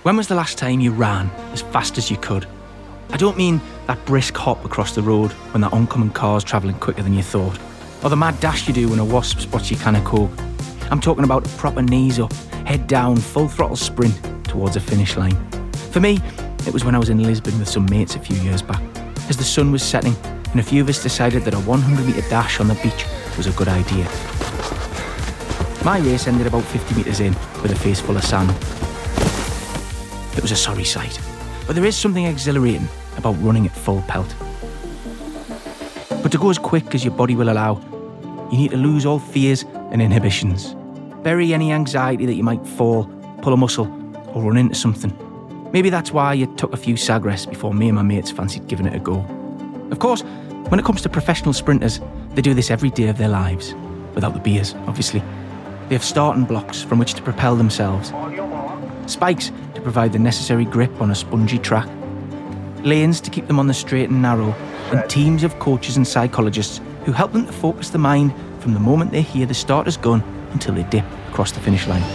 When was the last time you ran as fast as you could? I don't mean that brisk hop across the road when that oncoming car's travelling quicker than you thought, or the mad dash you do when a wasp spots your can of Coke. I'm talking about a proper knees up, head down, full throttle sprint towards a finish line. For me, it was when I was in Lisbon with some mates a few years back. As the sun was setting, and a few of us decided that a 100-metre dash on the beach was a good idea. My race ended about 50 metres in with a face full of sand. It was a sorry sight, but there is something exhilarating about running at full pelt. But to go as quick as your body will allow, you need to lose all fears and inhibitions. Bury any anxiety that you might fall, pull a muscle, or run into something. Maybe that's why you took a few sag rests before me and my mates fancied giving it a go. Of course, when it comes to professional sprinters, they do this every day of their lives. Without the beers, obviously. They have starting blocks from which to propel themselves. Spikes to provide the necessary grip on a spongy track. Lanes to keep them on the straight and narrow. And teams of coaches and psychologists who help them to focus the mind from the moment they hear the starter's gun until they dip across the finish line.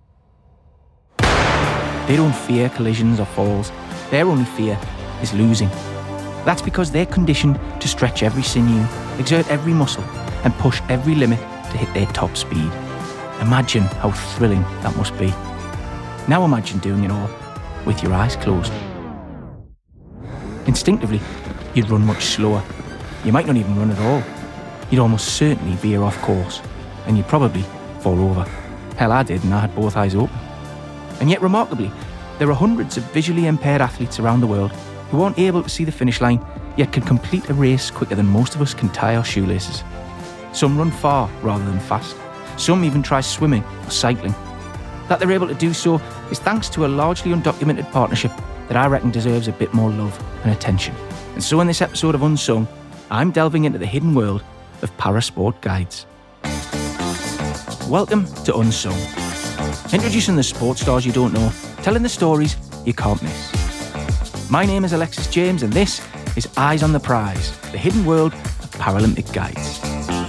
They don't fear collisions or falls. Their only fear is losing. That's because they're conditioned to stretch every sinew, exert every muscle, and push every limit to hit their top speed. Imagine how thrilling that must be. Now imagine doing it all with your eyes closed. Instinctively, you'd run much slower. You might not even run at all. You'd almost certainly veer off course, and you'd probably fall over. Hell, I did, and I had both eyes open. And yet, remarkably, there are hundreds of visually impaired athletes around the world who aren't able to see the finish line, yet can complete a race quicker than most of us can tie our shoelaces. Some run far rather than fast. Some even try swimming or cycling. That they're able to do so is thanks to a largely undocumented partnership that I reckon deserves a bit more love and attention. And so in this episode of Unsung, I'm delving into the hidden world of parasport guides. Welcome to Unsung. Introducing the sports stars you don't know, telling the stories you can't miss. My name is Alexis James and this is Eyes on the Prize, the hidden world of Paralympic guides.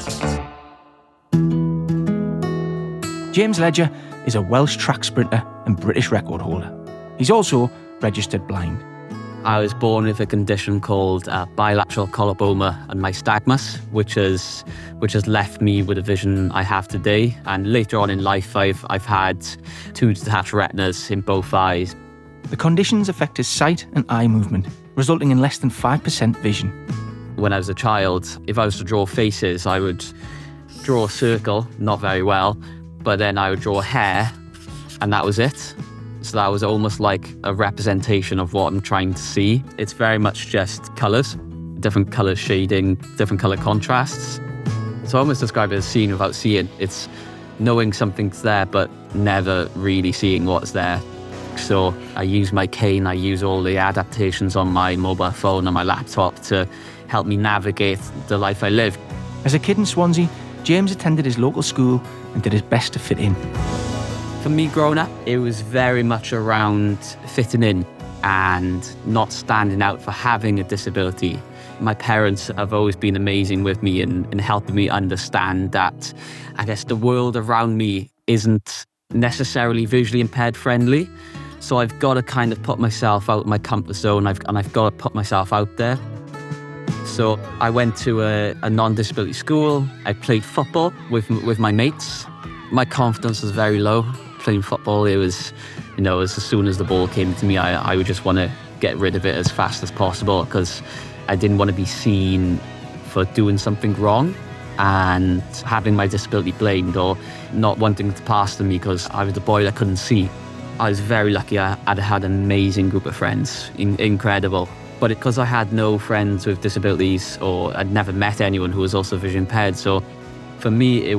James Ledger is a Welsh track sprinter and British record holder. He's also registered blind. I was born with a condition called bilateral coloboma and nystagmus, which has left me with the vision I have today. And later on in life, I've had 2 detached retinas in both eyes. The conditions affect his sight and eye movement, resulting in less than 5% vision. When I was a child, if I was to draw faces, I would draw a circle, not very well, but then I would draw a hair, and that was it. So that was almost like a representation of what I'm trying to see. It's very much just colours, different colour shading, different colour contrasts. So I almost describe it as seeing without seeing. It's knowing something's there, but never really seeing what's there. So I use my cane, I use all the adaptations on my mobile phone and my laptop to help me navigate the life I live. As a kid in Swansea, James attended his local school and did his best to fit in. For me growing up, it was very much around fitting in and not standing out for having a disability. My parents have always been amazing with me in helping me understand that, I guess, the world around me isn't necessarily visually impaired friendly. So I've got to kind of put myself out of my comfort zone and I've got to put myself out there. So I went to a non-disability school. I played football with my mates. My confidence was very low. Playing football, it was, as soon as the ball came to me, I would just want to get rid of it as fast as possible because I didn't want to be seen for doing something wrong and having my disability blamed or not wanting to pass to me because I was the boy that couldn't see. I was very lucky. I'd had an amazing group of friends, incredible. But because I had no friends with disabilities or I'd never met anyone who was also vision impaired, so for me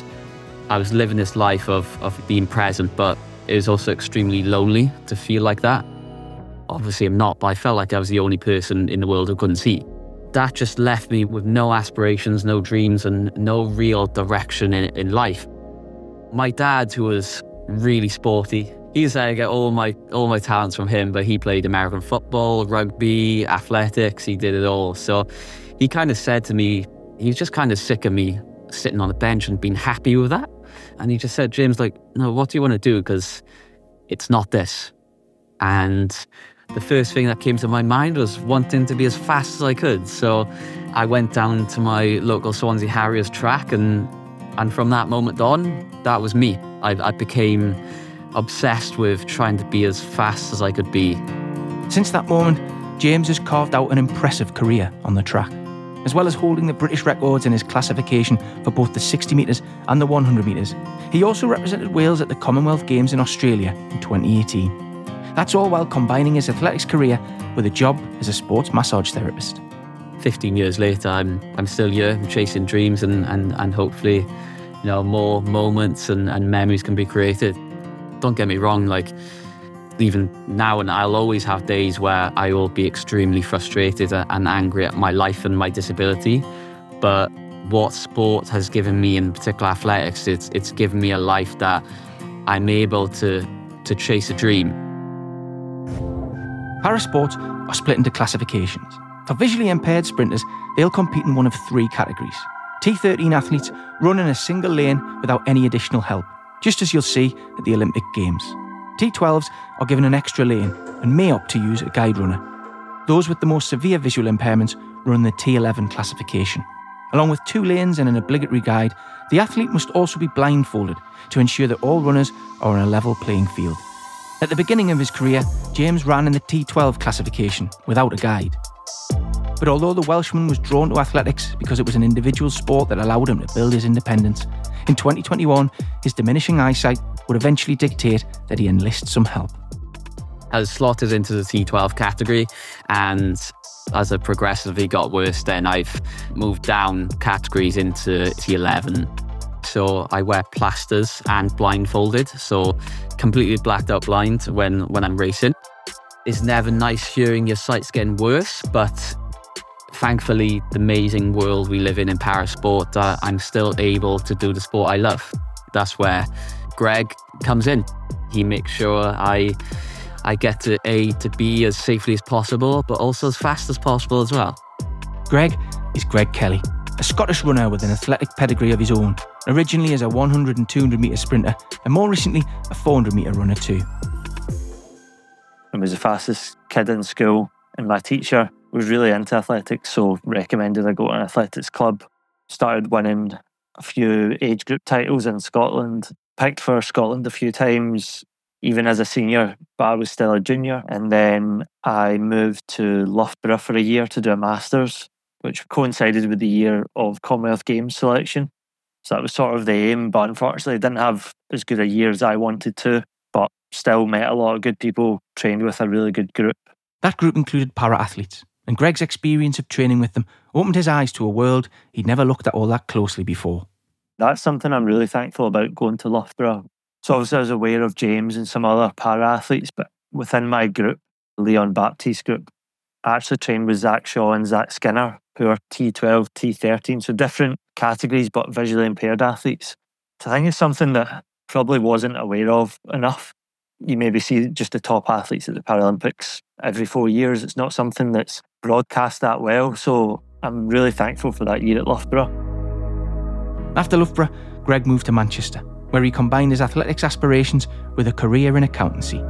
I was living this life of being present, but it was also extremely lonely to feel like that. Obviously I'm not, but I felt like I was the only person in the world who couldn't see. That just left me with no aspirations, no dreams, and no real direction in life. My dad, who was really sporty, he said I get all my talents from him, but he played American football, rugby, athletics, he did it all. So he kind of said to me, he was just kind of sick of me sitting on the bench and being happy with that. And he just said, James, no, what do you want to do? Because it's not this. And the first thing that came to my mind was wanting to be as fast as I could. So I went down to my local Swansea Harriers track, and from that moment on, that was me. I became obsessed with trying to be as fast as I could be. Since that moment, James has carved out an impressive career on the track, as well as holding the British records in his classification for both the 60 metres and the 100 metres. He also represented Wales at the Commonwealth Games in Australia in 2018. That's all while combining his athletics career with a job as a sports massage therapist. 15 years later, I'm still here, chasing dreams, and hopefully, more moments and memories can be created. Don't get me wrong, like even now, and I'll always have days where I will be extremely frustrated and angry at my life and my disability. But what sport has given me, in particular athletics, it's given me a life that I'm able to chase a dream. Parasports are split into classifications. For visually impaired sprinters, they'll compete in one of three categories. T13 athletes run in a single lane without any additional help, just as you'll see at the Olympic Games. T12s are given an extra lane and may opt to use a guide runner. Those with the most severe visual impairments run the T11 classification. Along with 2 lanes and an obligatory guide, the athlete must also be blindfolded to ensure that all runners are on a level playing field. At the beginning of his career, James ran in the T12 classification without a guide. But although the Welshman was drawn to athletics because it was an individual sport that allowed him to build his independence, in 2021, his diminishing eyesight would eventually dictate that he enlist some help. I was slotted into the T12 category, and as it progressively got worse, then I've moved down categories into T11. So I wear plasters and blindfolded, so completely blacked out blind when I'm racing. It's never nice hearing your sight's getting worse, but thankfully, the amazing world we live in parasport, I'm still able to do the sport I love. That's where Greg comes in. He makes sure I get to A to B as safely as possible, but also as fast as possible as well. Greg is Greg Kelly, a Scottish runner with an athletic pedigree of his own, originally as a 100 and 200 metre sprinter, and more recently a 400 metre runner too. I was the fastest kid in school, and my teacher was really into athletics, so recommended I go to an athletics club. Started winning a few age group titles in Scotland, picked for Scotland a few times, even as a senior, but I was still a junior. And then I moved to Loughborough for a year to do a Masters, which coincided with the year of Commonwealth Games selection. So that was sort of the aim, but unfortunately I didn't have as good a year as I wanted to, but still met a lot of good people, trained with a really good group. That group included para-athletes, and Greg's experience of training with them opened his eyes to a world he'd never looked at all that closely before. That's something I'm really thankful about going to Loughborough. So obviously I was aware of James and some other para-athletes, but within my group, Leon Baptiste group, I actually trained with Zach Shaw and Zach Skinner, who are T12, T13, so different categories, but visually impaired athletes. So I think it's something that probably wasn't aware of enough. You maybe see just the top athletes at the Paralympics every 4 years. It's not something that's broadcast that well, so I'm really thankful for that year at Loughborough. After Loughborough, Greg moved to Manchester, where he combined his athletics aspirations with a career in accountancy.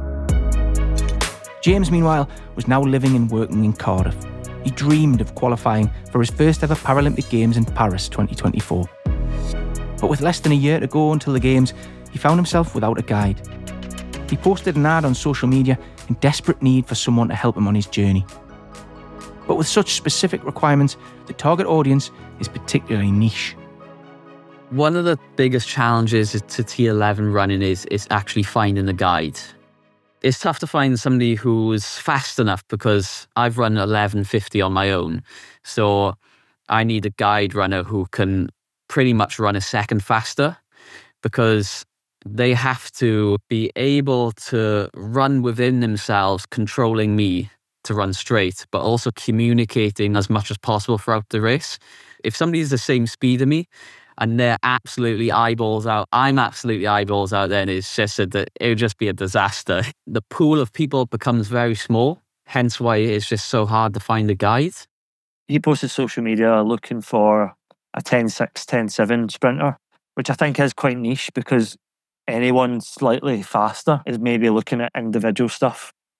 James, meanwhile, was now living and working in Cardiff. He dreamed of qualifying for his first ever Paralympic Games in Paris 2024. But with less than a year to go until the Games, he found himself without a guide. He posted an ad on social media in desperate need for someone to help him on his journey. But with such specific requirements, the target audience is particularly niche. One of the biggest challenges to T11 running is actually finding a guide. It's tough to find somebody who's fast enough because I've run 11:50 on my own. So I need a guide runner who can pretty much run a second faster, because they have to be able to run within themselves, controlling me to run straight, but also communicating as much as possible throughout the race. If somebody's the same speed as me and they're absolutely eyeballs out, I'm absolutely eyeballs out, then it's just that it would just be a disaster. The pool of people becomes very small, hence why it's just so hard to find a guide. He posted social media looking for a 10.6, 10.7 sprinter, which I think is quite niche because anyone slightly faster is maybe looking at individual stuff.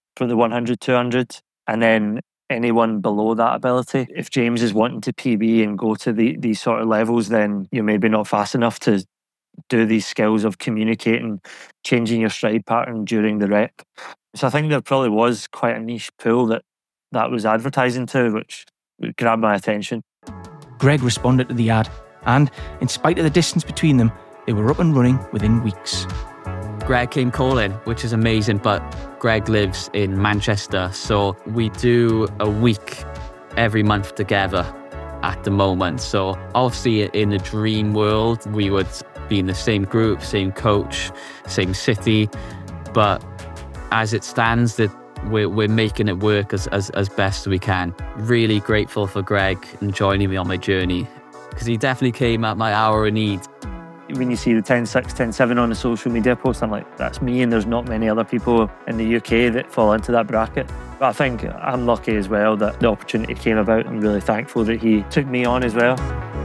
for the 100, 200. And then anyone below that ability, if James is wanting to PB and go to these sort of levels, then you're maybe not fast enough to do these skills of communicating, changing your stride pattern during the rep. So I think there probably was quite a niche pool that was advertising to, which grabbed my attention. Greg responded to the ad, and in spite of the distance between them, they were up and running within weeks. Greg came calling, which is amazing, but Greg lives in Manchester, so we do a week every month together at the moment. So obviously in a dream world, we would be in the same group, same coach, same city, but as it stands, that we're making it work as best we can. Really grateful for Greg and joining me on my journey, because he definitely came at my hour of need. When you see the 10.6, 10.7 on the social media post, I'm like, that's me, and there's not many other people in the UK that fall into that bracket. But I think I'm lucky as well that the opportunity came about. I'm really thankful that he took me on as well.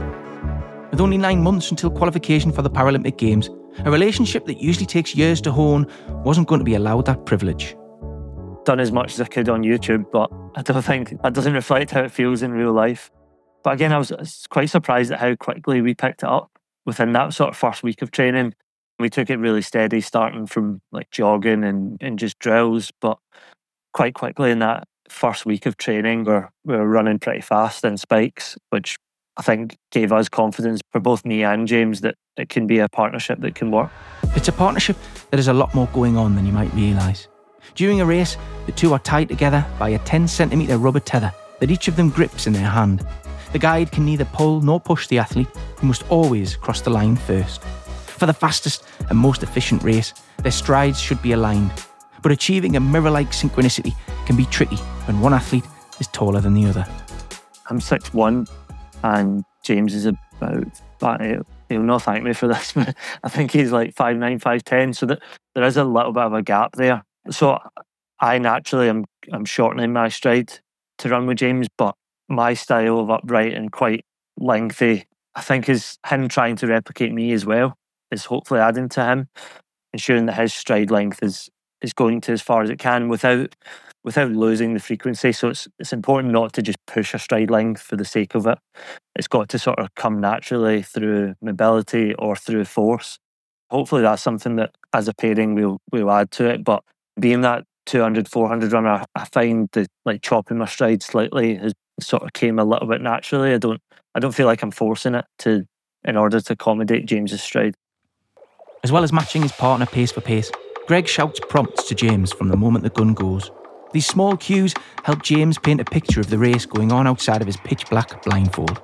With only 9 months until qualification for the Paralympic Games, a relationship that usually takes years to hone wasn't going to be allowed that privilege. Done as much as I could on YouTube, but I don't think that doesn't reflect how it feels in real life. But again, I was quite surprised at how quickly we picked it up. Within that sort of first week of training, we took it really steady, starting from like jogging and just drills. But quite quickly in that first week of training, we were running pretty fast in spikes, which I think gave us confidence for both me and James that it can be a partnership that can work. It's a partnership that has a lot more going on than you might realise. During a race, the two are tied together by a 10cm rubber tether that each of them grips in their hand. The guide can neither pull nor push the athlete, who must always cross the line first. For the fastest and most efficient race, their strides should be aligned. But achieving a mirror-like synchronicity can be tricky when one athlete is taller than the other. I'm 6'1", and James is about, he'll not thank me for this, but I think he's like 5'9", 5'10", so that there is a little bit of a gap there. So I naturally I'm shortening my stride to run with James, but my style of upright and quite lengthy, I think, is him trying to replicate me as well, is hopefully adding to him, ensuring that his stride length is going to as far as it can without losing the frequency. So it's important not to just push a stride length for the sake of it. It's got to sort of come naturally through mobility or through force. Hopefully that's something that as a pairing we'll add to it. But being that 200, 400 runner, I find that like chopping my stride slightly has sort of came a little bit naturally. I don't feel like I'm forcing it in order to accommodate James's stride. As well as matching his partner pace for pace, Greg shouts prompts to James from the moment the gun goes. These small cues help James paint a picture of the race going on outside of his pitch black blindfold.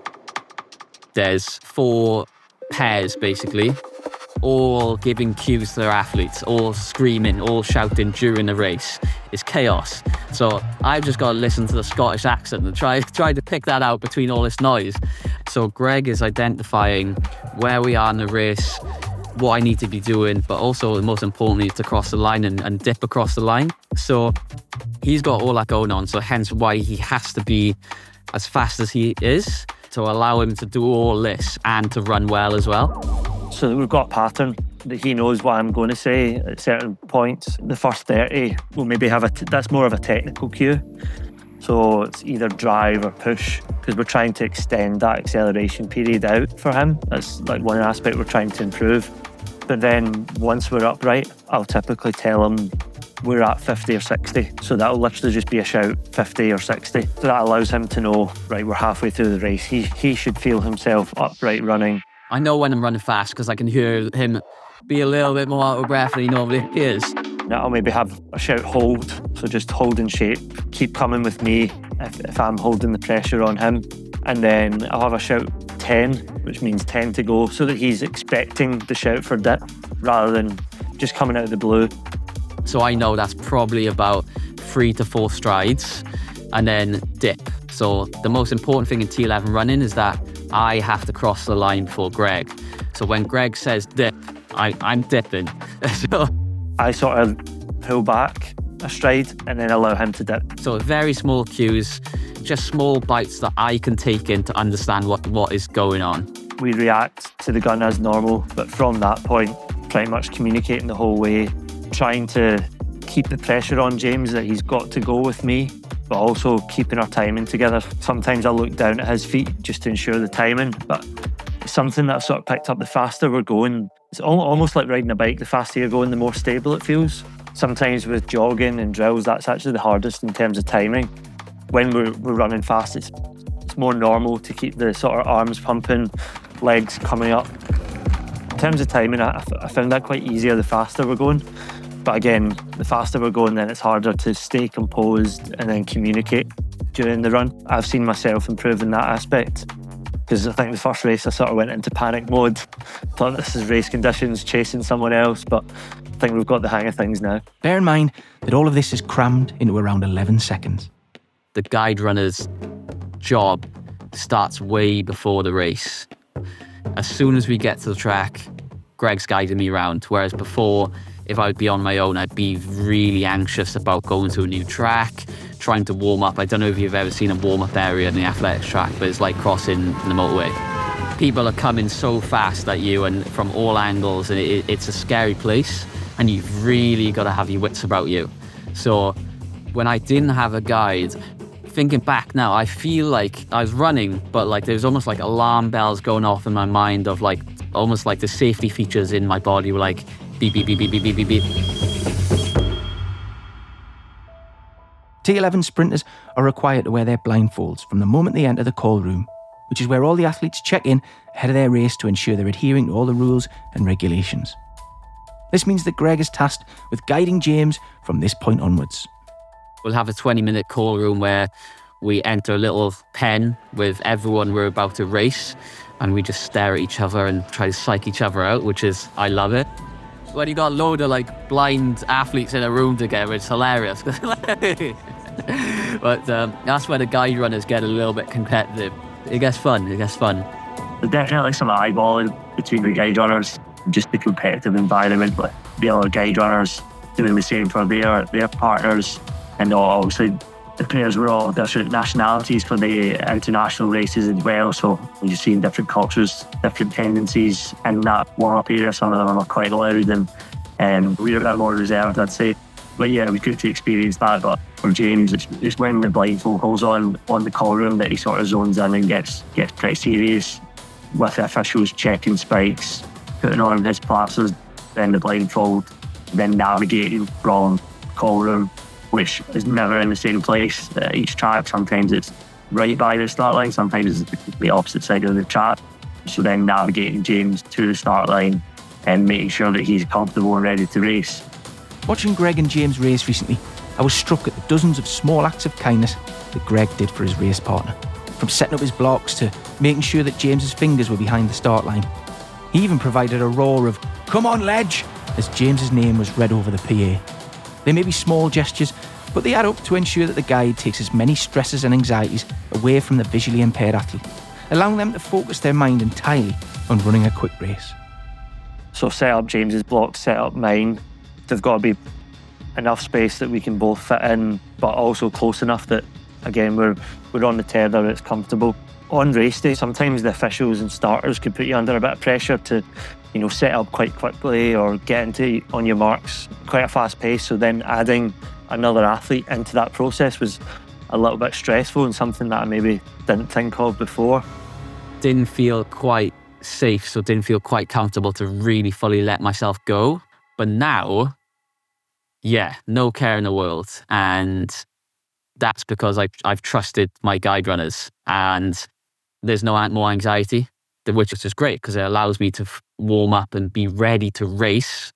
There's 4 pairs basically, all giving cues to their athletes, all screaming, all shouting during the race. It's chaos. So I've just got to listen to the Scottish accent and try to pick that out between all this noise. So Greg is identifying where we are in the race, what I need to be doing, but also most importantly to cross the line and dip across the line. So he's got all that going on, so hence why he has to be as fast as he is to allow him to do all this and to run well as well. So we've got a pattern that he knows what I'm going to say at certain points. The first 30 will maybe have that's more of a technical cue. So it's either drive or push, because we're trying to extend that acceleration period out for him. That's like one aspect we're trying to improve. But then once we're upright, I'll typically tell him we're at 50 or 60. So that'll literally just be a shout, 50 or 60. So that allows him to know, right, we're halfway through the race. He should feel himself upright running. I know when I'm running fast because I can hear him be a little bit more out of breath than he normally is. Now I'll maybe have a shout hold, so just hold in shape. Keep coming with me if I'm holding the pressure on him. And then I'll have a shout 10, which means 10 to go, so that he's expecting the shout for dip rather than just coming out of the blue. So I know that's probably about 3 to 4 strides and then dip. So the most important thing in T11 running is that I have to cross the line before Greg. So when Greg says dip, I'm dipping. So I sort of pull back a stride and then allow him to dip. So very small cues, just small bites that I can take in to understand what is going on. We react to the gun as normal, but from that point, pretty much communicating the whole way, trying to keep the pressure on James that he's got to go with me, but also keeping our timing together. Sometimes I look down at his feet just to ensure the timing, but it's something that I've sort of picked up. The faster we're going, it's almost like riding a bike. The faster you're going, the more stable it feels. Sometimes with jogging and drills, that's actually the hardest in terms of timing. When we're running fast, it's more normal to keep the sort of arms pumping, legs coming up. In terms of timing, I found that quite easier the faster we're going. But again, the faster we're going, then it's harder to stay composed and then communicate during the run. I've seen myself improve in that aspect, because I think the first race I sort of went into panic mode. Thought this is race conditions, chasing someone else, but I think we've got the hang of things now. Bear in mind that all of this is crammed into around 11 seconds. The guide runner's job starts way before the race. As soon as we get to the track, Greg's guiding me around, whereas before, if I would be on my own, I'd be really anxious about going to a new track, trying to warm up. I don't know if you've ever seen a warm-up area in the athletics track, but it's like crossing the motorway. People are coming so fast at you and from all angles, and it's a scary place, and you've really got to have your wits about you. So when I didn't have a guide, thinking back now, I feel like I was running, but like there was almost like alarm bells going off in my mind of like, almost like the safety features in my body were like, beep, beep, beep, beep, beep, beep, beep, beep. T11 sprinters are required to wear their blindfolds from the moment they enter the call room, which is where all the athletes check in ahead of their race to ensure they're adhering to all the rules and regulations. This means that Greg is tasked with guiding James from this point onwards. We'll have a 20-minute call room where we enter a little pen with everyone we're about to race, and we just stare at each other and try to psych each other out, which is, I love it. When you got a load of like blind athletes in a room together, it's hilarious. But that's where the guide runners get a little bit competitive. It gets fun. There's definitely some eyeballing between the guide runners, just the competitive environment, like the other guide runners doing the same for their partners, and obviously the players were all different nationalities for the international races as well, so you're seeing different cultures, different tendencies in that warm-up area. Some of them are quite loud and we're a bit more reserved, I'd say. But yeah, it was good to experience that. But for James, it's when the blindfold goes on the call room that he sort of zones in and gets pretty serious with the officials checking spikes, putting on his plasters, then the blindfold, then navigating from call room, which is never in the same place at each track. Sometimes it's right by the start line, sometimes it's the opposite side of the track. So then navigating James to the start line and making sure that he's comfortable and ready to race. Watching Greg and James race recently, I was struck at the dozens of small acts of kindness that Greg did for his race partner. From setting up his blocks to making sure that James's fingers were behind the start line. He even provided a roar of, "Come on, Ledge," as James's name was read over the PA. They may be small gestures, but they add up to ensure that the guide takes as many stresses and anxieties away from the visually impaired athlete, allowing them to focus their mind entirely on running a quick race. So set up James's blocks, set up mine. There's got to be enough space that we can both fit in, but also close enough that, again, we're on the tether, it's comfortable. On race day, sometimes the officials and starters could put you under a bit of pressure to, set up quite quickly or get into on your marks quite a fast pace. So then adding another athlete into that process was a little bit stressful and something that I maybe didn't think of before. Didn't feel quite safe, so didn't feel quite comfortable to really fully let myself go. But now, yeah, no care in the world. And that's because I've trusted my guide runners, and there's no more anxiety, which is just great because it allows me to warm up and be ready to race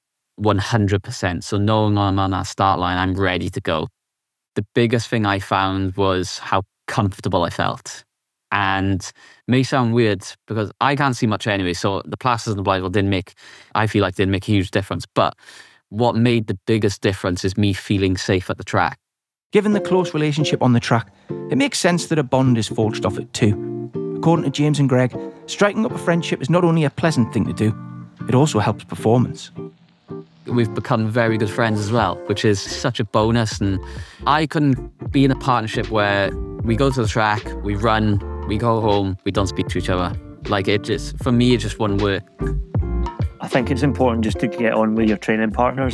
100%. So knowing I'm on that start line, I'm ready to go. The biggest thing I found was how comfortable I felt. And it may sound weird because I can't see much anyway, so the plasters and the blindfold didn't make a huge difference. But what made the biggest difference is me feeling safe at the track. Given the close relationship on the track, it makes sense that a bond is forged off it too. According to James and Greg, striking up a friendship is not only a pleasant thing to do, it also helps performance. We've become very good friends as well, which is such a bonus. And I couldn't be in a partnership where we go to the track, we run, we go home, we don't speak to each other. For me, it just wouldn't work. I think it's important just to get on with your training partners.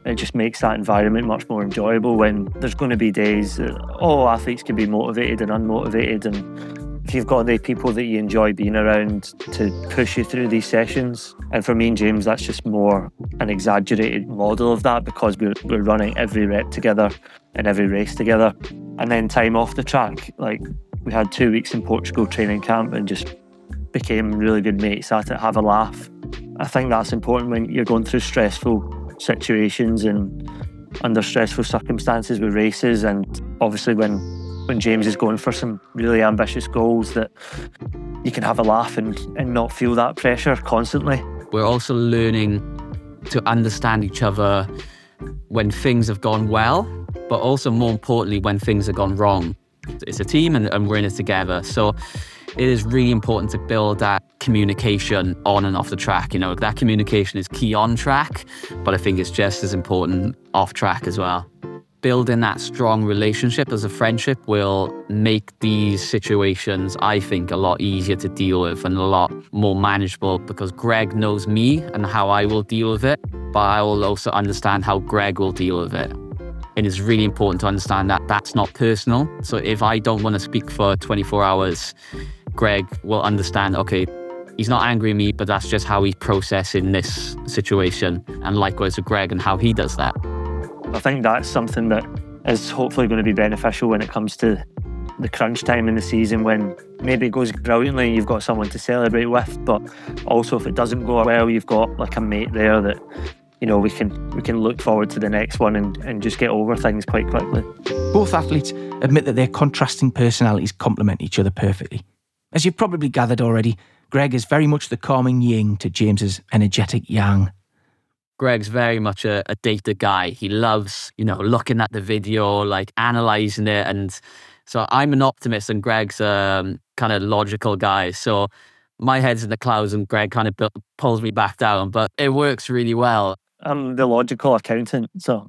It just makes that environment much more enjoyable when there's going to be days that, athletes can be motivated and unmotivated, and if you've got the people that you enjoy being around to push you through these sessions. And for me and James, that's just more an exaggerated model of that, because we're running every rep together and every race together. And then time off the track, like we had 2 weeks in Portugal training camp and just became really good mates at it, have a laugh. I think that's important when you're going through stressful situations and under stressful circumstances with races, and obviously when James is going for some really ambitious goals, that you can have a laugh and not feel that pressure constantly. We're also learning to understand each other when things have gone well, but also more importantly when things have gone wrong. It's a team and we're in it together. So it is really important to build that communication on and off the track. You know, that communication is key on track, but I think it's just as important off track as well. Building that strong relationship as a friendship will make these situations, I think, a lot easier to deal with and a lot more manageable, because Greg knows me and how I will deal with it, but I will also understand how Greg will deal with it. And it's really important to understand that that's not personal. So if I don't want to speak for 24 hours, Greg will understand, okay, he's not angry at me, but that's just how he's processing this situation. And likewise with Greg and how he does that. I think that's something that is hopefully going to be beneficial when it comes to the crunch time in the season, when maybe it goes brilliantly and you've got someone to celebrate with, but also if it doesn't go well, you've got like a mate there that, you know, we can look forward to the next one and just get over things quite quickly. Both athletes admit that their contrasting personalities complement each other perfectly. As you've probably gathered already, Greg is very much the calming yin to James's energetic yang. Greg's very much a data guy. He loves, you know, looking at the video, like analysing it. And so I'm an optimist and Greg's a kind of logical guy. So my head's in the clouds and Greg kind of pulls me back down, but it works really well. I'm the logical accountant, so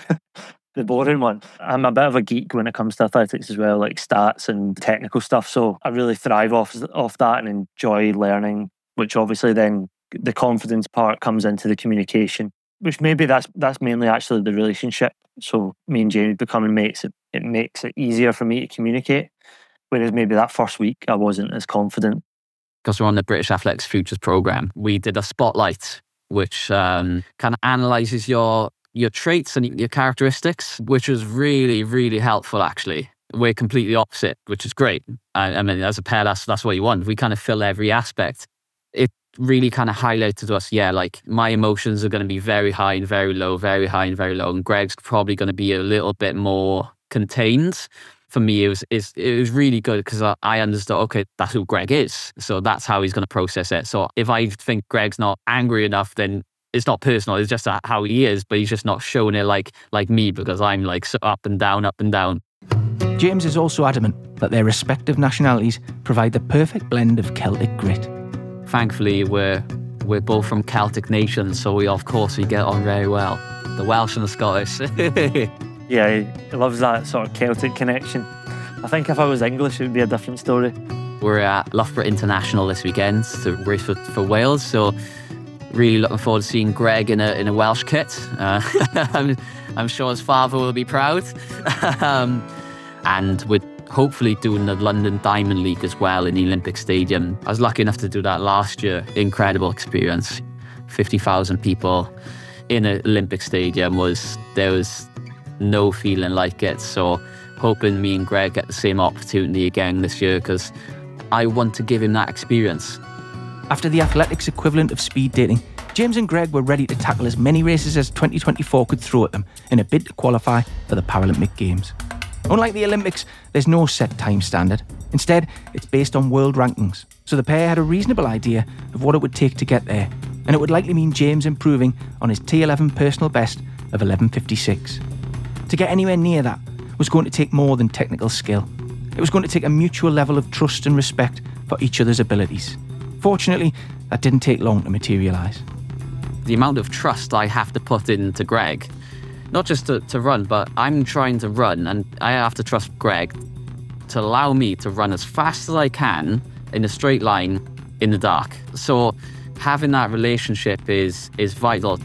the boring one. I'm a bit of a geek when it comes to athletics as well, like stats and technical stuff. So I really thrive off that and enjoy learning, which obviously then the confidence part comes into the communication, which maybe that's mainly actually the relationship. So me and James becoming mates, it makes it easier for me to communicate. Whereas maybe that first week I wasn't as confident. Because we're on the British Athletics Futures Programme, we did a spotlight, which kind of analyses your traits and your characteristics, which was really, really helpful actually. We're completely opposite, which is great. I mean, as a pair, that's what you want. We kind of fill every aspect. It really kind of highlighted to us, like my emotions are going to be very high and very low, very high and very low. And Greg's probably going to be a little bit more contained. For me, it was really good because I understood, okay, that's who Greg is. So that's how he's going to process it. So if I think Greg's not angry enough, then it's not personal. It's just how he is, but he's just not showing it like me, because I'm like so up and down, up and down. James is also adamant that their respective nationalities provide the perfect blend of Celtic grit. Thankfully, we're both from Celtic nations, so we get on very well. The Welsh and the Scottish. Yeah, he loves that sort of Celtic connection. I think if I was English, it would be a different story. We're at Loughborough International this weekend to race for Wales, so really looking forward to seeing Greg in a Welsh kit. I'm sure his father will be proud. And we're hopefully doing the London Diamond League as well in the Olympic Stadium. I was lucky enough to do that last year. Incredible experience. 50,000 people in an Olympic Stadium there was no feeling like it. So hoping me and Greg get the same opportunity again this year, because I want to give him that experience. After the athletics equivalent of speed dating, James and Greg were ready to tackle as many races as 2024 could throw at them in a bid to qualify for the Paralympic Games. Unlike the Olympics, there's no set time standard. Instead, it's based on world rankings. So the pair had a reasonable idea of what it would take to get there, and it would likely mean James improving on his T11 personal best of 11:56. To get anywhere near that was going to take more than technical skill. It was going to take a mutual level of trust and respect for each other's abilities. Fortunately, that didn't take long to materialise. The amount of trust I have to put into Greg, not just to run, but I'm trying to run and I have to trust Greg to allow me to run as fast as I can in a straight line in the dark. So having that relationship is vital.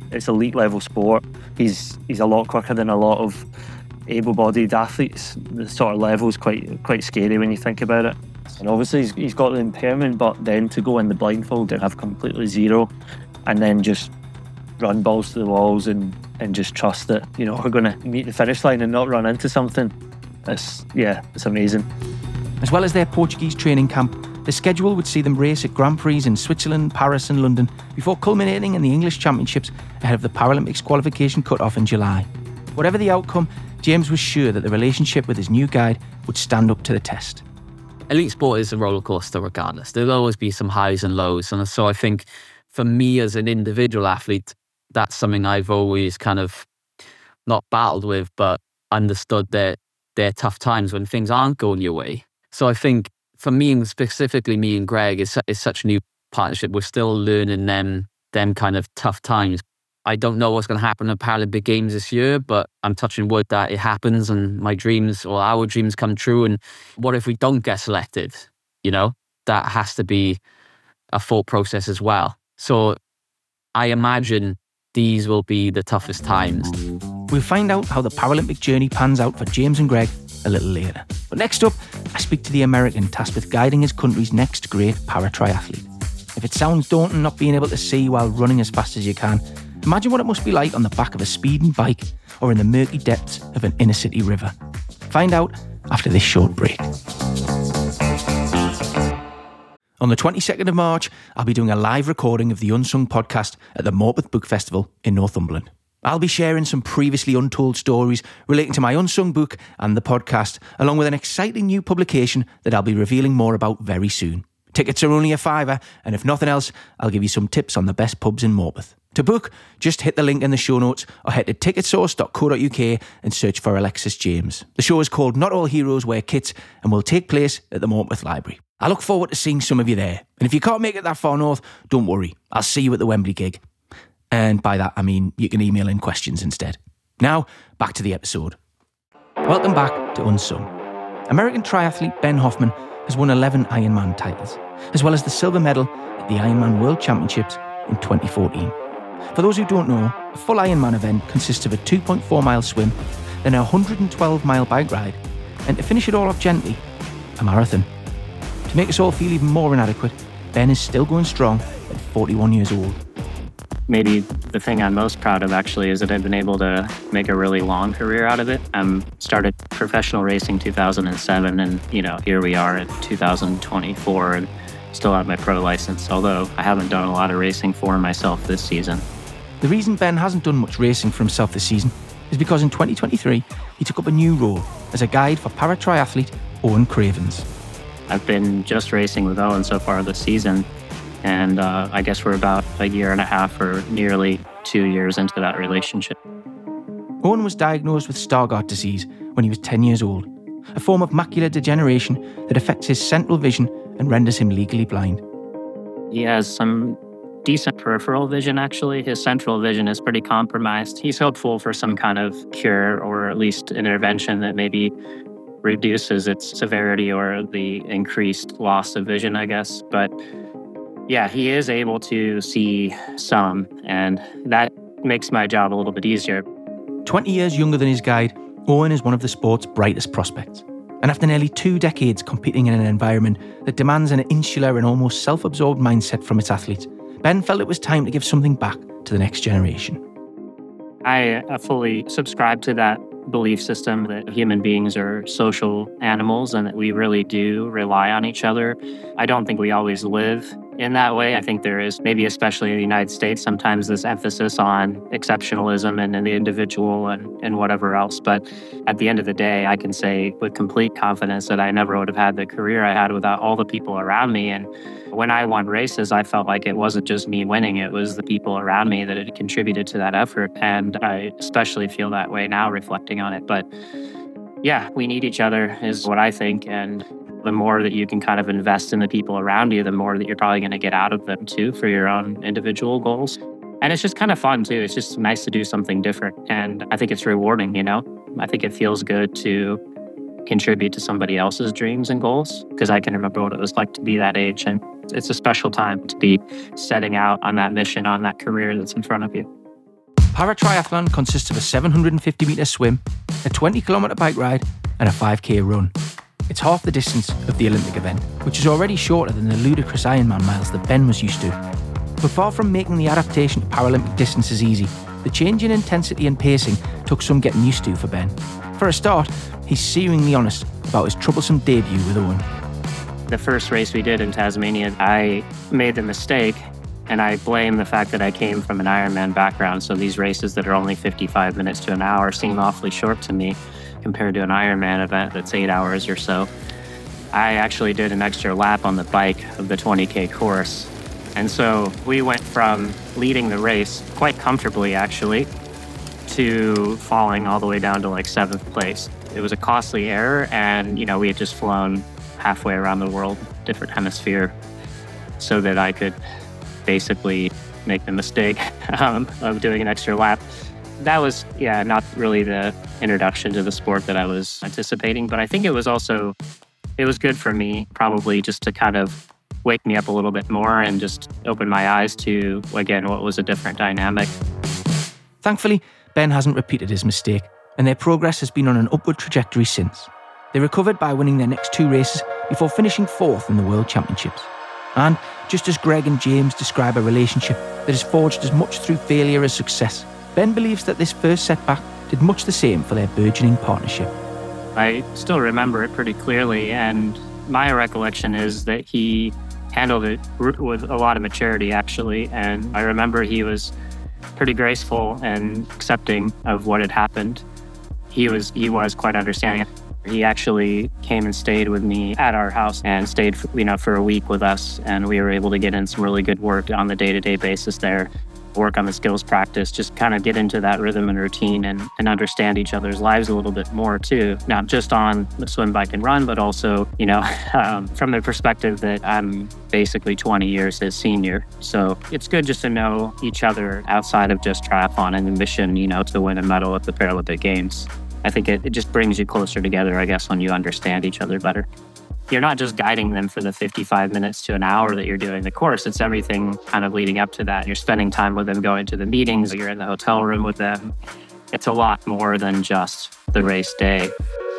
It's elite level sport. He's a lot quicker than a lot of able-bodied athletes. The sort of level's quite scary when you think about it. And obviously he's got the impairment, but then to go in the blindfold and have completely zero, and then just run balls to the walls and just trust that, you know, we're going to meet the finish line and not run into something. It's amazing. As well as their Portuguese training camp, the schedule would see them race at Grand Prix in Switzerland, Paris and London before culminating in the English Championships ahead of the Paralympics qualification cut-off in July. Whatever the outcome, James was sure that the relationship with his new guide would stand up to the test. Elite sport is a roller coaster regardless. There'll always be some highs and lows. And so I think for me as an individual athlete, that's something I've always kind of not battled with, but understood that they're tough times when things aren't going your way. So I think for me, and specifically me and Greg, is such a new partnership. We're still learning them kind of tough times. I don't know what's going to happen at Paralympic Games this year, but I'm touching wood that it happens and my dreams or our dreams come true. And what if we don't get selected? You know, that has to be a thought process as well. So I imagine these will be the toughest times. We'll find out how the Paralympic journey pans out for James and Greg a little later. But next up, I speak to the American tasked with guiding his country's next great para-triathlete. If it sounds daunting not being able to see while running as fast as you can, imagine what it must be like on the back of a speeding bike or in the murky depths of an inner-city river. Find out after this short break. On the 22nd of March, I'll be doing a live recording of the Unsung podcast at the Morpeth Book Festival in Northumberland. I'll be sharing some previously untold stories relating to my Unsung book and the podcast, along with an exciting new publication that I'll be revealing more about very soon. Tickets are only $5, and if nothing else, I'll give you some tips on the best pubs in Morpeth. To book, just hit the link in the show notes or head to ticketsource.co.uk and search for Alexis James. The show is called Not All Heroes Wear Kits and will take place at the Morpeth Library. I look forward to seeing some of you there. And if you can't make it that far north, don't worry. I'll see you at the Wembley gig. And by that, I mean you can email in questions instead. Now, back to the episode. Welcome back to Unsung. American triathlete Ben Hoffman has won 11 Ironman titles, as well as the silver medal at the Ironman World Championships in 2014. For those who don't know, a full Ironman event consists of a 2.4-mile swim, then a 112-mile bike ride, and to finish it all off gently, a marathon. To make us all feel even more inadequate, Ben is still going strong at 41 years old. Maybe the thing I'm most proud of actually is that I've been able to make a really long career out of it. I started professional racing 2007 and, here we are in 2024 and still have my pro license, although I haven't done a lot of racing for myself this season. The reason Ben hasn't done much racing for himself this season is because in 2023, he took up a new role as a guide for para-triathlete Owen Cravens. I've been just racing with Owen so far this season, and I guess we're about a year and a half or nearly 2 years into that relationship. Owen was diagnosed with Stargardt disease when he was 10 years old, a form of macular degeneration that affects his central vision and renders him legally blind. He has some decent peripheral vision, actually. His central vision is pretty compromised. He's hopeful for some kind of cure or at least intervention that maybe reduces its severity or the increased loss of vision, I guess. But yeah, he is able to see some, and that makes my job a little bit easier. 20 years younger than his guide, Owen is one of the sport's brightest prospects. And after nearly 2 decades competing in an environment that demands an insular and almost self-absorbed mindset from its athletes, Ben felt it was time to give something back to the next generation. I fully subscribe to that belief system that human beings are social animals and that we really do rely on each other. I don't think we always live in that way. I think there is, maybe especially in the United States, sometimes this emphasis on exceptionalism and the individual and whatever else. But at the end of the day, I can say with complete confidence that I never would have had the career I had without all the people around me. And when I won races, I felt like it wasn't just me winning, it was the people around me that had contributed to that effort. And I especially feel that way now reflecting on it. But yeah, we need each other is what I think. And the more that you can kind of invest in the people around you, the more that you're probably going to get out of them too for your own individual goals. And it's just kind of fun too. It's just nice to do something different. And I think it's rewarding, I think it feels good to contribute to somebody else's dreams and goals because I can remember what it was like to be that age. And it's a special time to be setting out on that mission, on that career that's in front of you. Para-triathlon consists of a 750 metre swim, a 20 kilometre bike ride and a 5k run. It's half the distance of the Olympic event, which is already shorter than the ludicrous Ironman miles that Ben was used to. But far from making the adaptation to Paralympic distances easy, the change in intensity and pacing took some getting used to for Ben. For a start, he's searingly honest about his troublesome debut with Owen. The first race we did in Tasmania, I made the mistake, and I blame the fact that I came from an Ironman background. So these races that are only 55 minutes to an hour seem awfully short to me compared to an Ironman event that's 8 hours or so. I actually did an extra lap on the bike of the 20K course. And so we went from leading the race quite comfortably, actually, to falling all the way down to like 7th place. It was a costly error, and we had just flown halfway around the world, different hemisphere, so that I could basically make the mistake of doing an extra lap. That was, not really the introduction to the sport that I was anticipating, but I think it was good for me, probably just to kind of wake me up a little bit more and just open my eyes to, again, what was a different dynamic. Thankfully, Ben hasn't repeated his mistake, and their progress has been on an upward trajectory since. They recovered by winning their next 2 races before finishing 4th in the World Championships. And just as Greg and James describe a relationship that is forged as much through failure as success, Ben believes that this first setback did much the same for their burgeoning partnership. I still remember it pretty clearly, and my recollection is that he handled it with a lot of maturity, actually. And I remember he was pretty graceful and accepting of what had happened. He was quite understanding. He actually came and stayed with me at our house and stayed, for a week with us. And we were able to get in some really good work on the day-to-day basis there, work on the skills practice, just kind of get into that rhythm and routine and understand each other's lives a little bit more too. Not just on the swim, bike, and run, but also, from the perspective that I'm basically 20 years his senior. So it's good just to know each other outside of just triathlon and the mission, to win a medal at the Paralympic Games. I think it just brings you closer together, I guess, when you understand each other better. You're not just guiding them for the 55 minutes to an hour that you're doing the course. It's everything kind of leading up to that. You're spending time with them, going to the meetings, you're in the hotel room with them. It's a lot more than just the race day.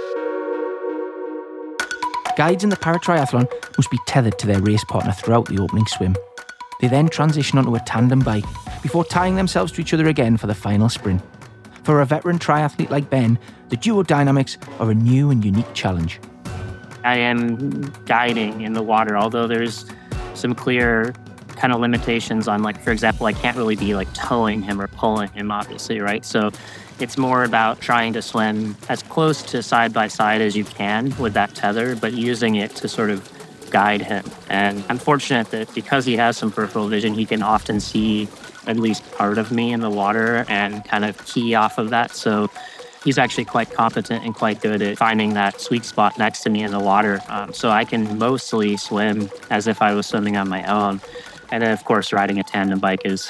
Guides in the para-triathlon must be tethered to their race partner throughout the opening swim. They then transition onto a tandem bike before tying themselves to each other again for the final sprint. For a veteran triathlete like Ben, the duo dynamics are a new and unique challenge. I am guiding in the water, although there's some clear kind of limitations on, like, for example, I can't really be like towing him or pulling him, obviously, right? So it's more about trying to swim as close to side by side as you can with that tether, but using it to sort of guide him. And I'm fortunate that because he has some peripheral vision, he can often see at least part of me in the water and kind of key off of that. So he's actually quite competent and quite good at finding that sweet spot next to me in the water. So I can mostly swim as if I was swimming on my own. And then, of course, riding a tandem bike is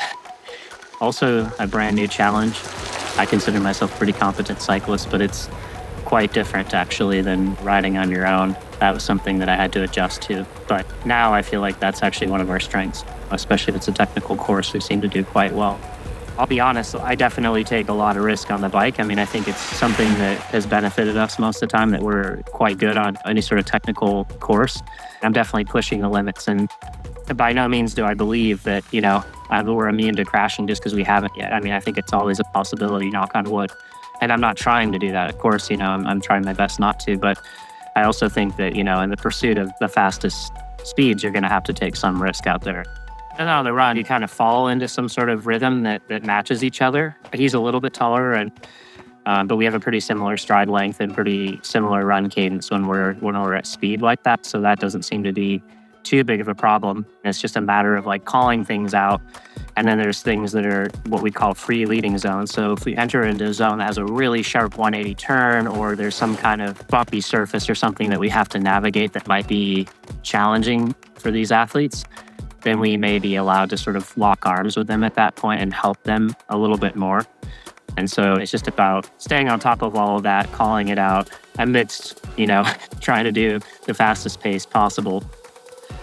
also a brand new challenge. I consider myself a pretty competent cyclist, but it's quite different, actually, than riding on your own. That was something that I had to adjust to. But now I feel like that's actually one of our strengths, especially if it's a technical course. We seem to do quite well. I'll be honest, I definitely take a lot of risk on the bike. I mean, I think it's something that has benefited us most of the time, that we're quite good on any sort of technical course. I'm definitely pushing the limits, and by no means do I believe that, we're immune to crashing just because we haven't yet. I mean, I think it's always a possibility, knock on wood. And I'm not trying to do that, of course, I'm trying my best not to, but I also think that, in the pursuit of the fastest speeds, you're going to have to take some risk out there. And on the run, you kind of fall into some sort of rhythm that matches each other. He's a little bit taller, but we have a pretty similar stride length and pretty similar run cadence when we're at speed like that. So that doesn't seem to be too big of a problem. It's just a matter of like calling things out. And then there's things that are what we call free leading zones. So if we enter into a zone that has a really sharp 180 turn, or there's some kind of bumpy surface or something that we have to navigate that might be challenging for these athletes, then we may be allowed to sort of lock arms with them at that point and help them a little bit more. And so it's just about staying on top of all of that, calling it out amidst, trying to do the fastest pace possible.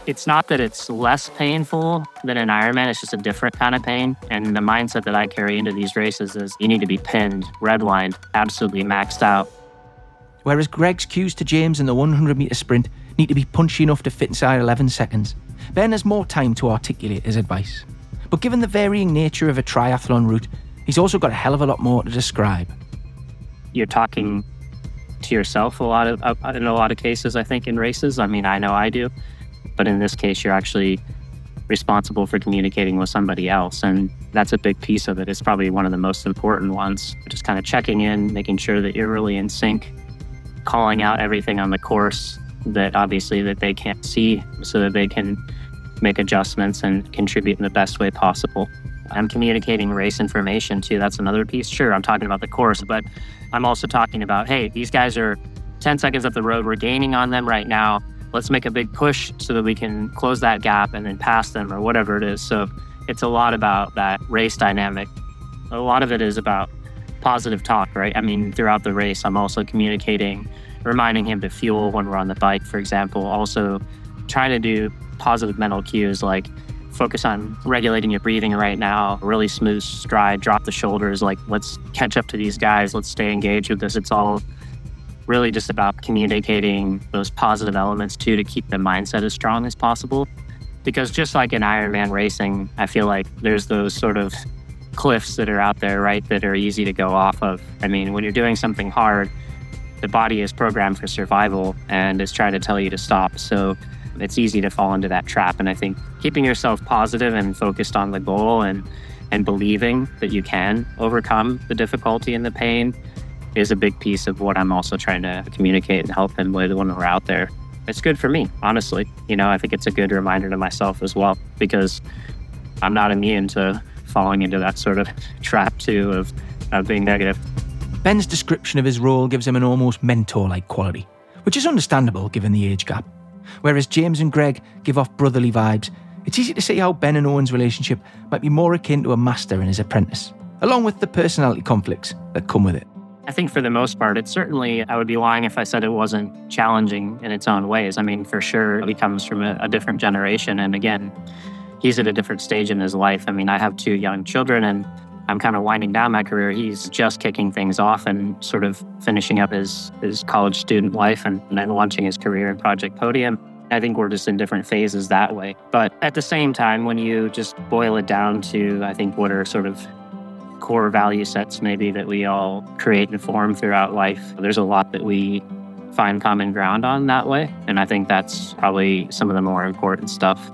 It's not that it's less painful than an Ironman, it's just a different kind of pain. And the mindset that I carry into these races is you need to be pinned, redlined, absolutely maxed out. Whereas Greg's cues to James in the 100-metre sprint need to be punchy enough to fit inside 11 seconds, Ben has more time to articulate his advice. But given the varying nature of a triathlon route, he's also got a hell of a lot more to describe. You're talking to yourself in a lot of cases, I think, in races. I mean, I know I do. But in this case, you're actually responsible for communicating with somebody else. And that's a big piece of it. It's probably one of the most important ones. Just kind of checking in, making sure that you're really in sync, calling out everything on the course that obviously that they can't see so that they can make adjustments and contribute in the best way possible. I'm communicating race information too. That's another piece. Sure, I'm talking about the course, but I'm also talking about, hey, these guys are 10 seconds up the road. We're gaining on them right now. Let's make a big push so that we can close that gap and then pass them or whatever it is. So it's a lot about that race dynamic. A lot of it is about positive talk, right? I mean, throughout the race, I'm also communicating, reminding him to fuel when we're on the bike, for example. Also trying to do positive mental cues like focus on regulating your breathing right now, really smooth stride, drop the shoulders, like let's catch up to these guys, let's stay engaged with this. It's all really just about communicating those positive elements too to keep the mindset as strong as possible. Because just like in Ironman racing, I feel like there's those sort of cliffs that are out there, right, that are easy to go off of. I mean, when you're doing something hard, the body is programmed for survival and is trying to tell you to stop. So it's easy to fall into that trap. And I think keeping yourself positive and focused on the goal and believing that you can overcome the difficulty and the pain is a big piece of what I'm also trying to communicate and help him with when we're out there. It's good for me, honestly. I think it's a good reminder to myself as well, because I'm not immune to falling into that sort of trap too of being negative. Ben's description of his role gives him an almost mentor-like quality, which is understandable given the age gap. Whereas James and Greg give off brotherly vibes, it's easy to see how Ben and Owen's relationship might be more akin to a master and his apprentice, along with the personality conflicts that come with it. I think for the most part, it's certainly, I would be lying if I said it wasn't challenging in its own ways. I mean, for sure, he comes from a different generation. And again, he's at a different stage in his life. I mean, I have 2 young children and I'm kind of winding down my career. He's just kicking things off and sort of finishing up his college student life and then launching his career in Project Podium. I think we're just in different phases that way. But at the same time, when you just boil it down to, I think, what are sort of core value sets maybe that we all create and form throughout life, there's a lot that we find common ground on that way. And I think that's probably some of the more important stuff.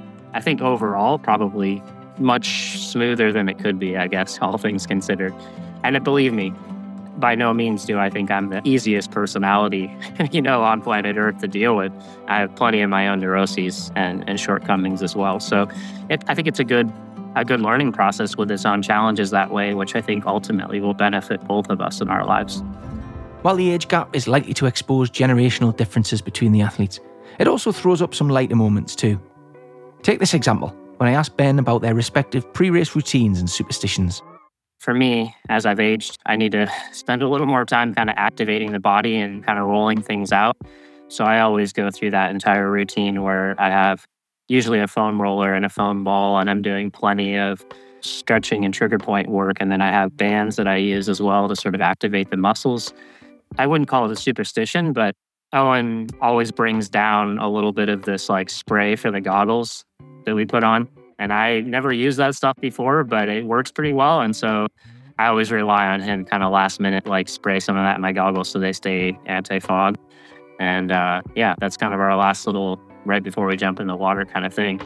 I think overall, probably much smoother than it could be, I guess, all things considered. And believe me, by no means do I think I'm the easiest personality, on planet Earth to deal with. I have plenty of my own neuroses and shortcomings as well. So I think it's a good learning process with its own challenges that way, which I think ultimately will benefit both of us in our lives. While the age gap is likely to expose generational differences between the athletes, it also throws up some lighter moments too. Take this example, when I asked Ben about their respective pre-race routines and superstitions. For me, as I've aged, I need to spend a little more time kind of activating the body and kind of rolling things out. So I always go through that entire routine where I have usually a foam roller and a foam ball, and I'm doing plenty of stretching and trigger point work. And then I have bands that I use as well to sort of activate the muscles. I wouldn't call it a superstition, but Owen always brings down a little bit of this like spray for the goggles that we put on. And I never used that stuff before, but it works pretty well. And so I always rely on him kind of last minute, like spray some of that in my goggles so they stay anti-fog. And that's kind of our last little right before we jump in the water kind of thing.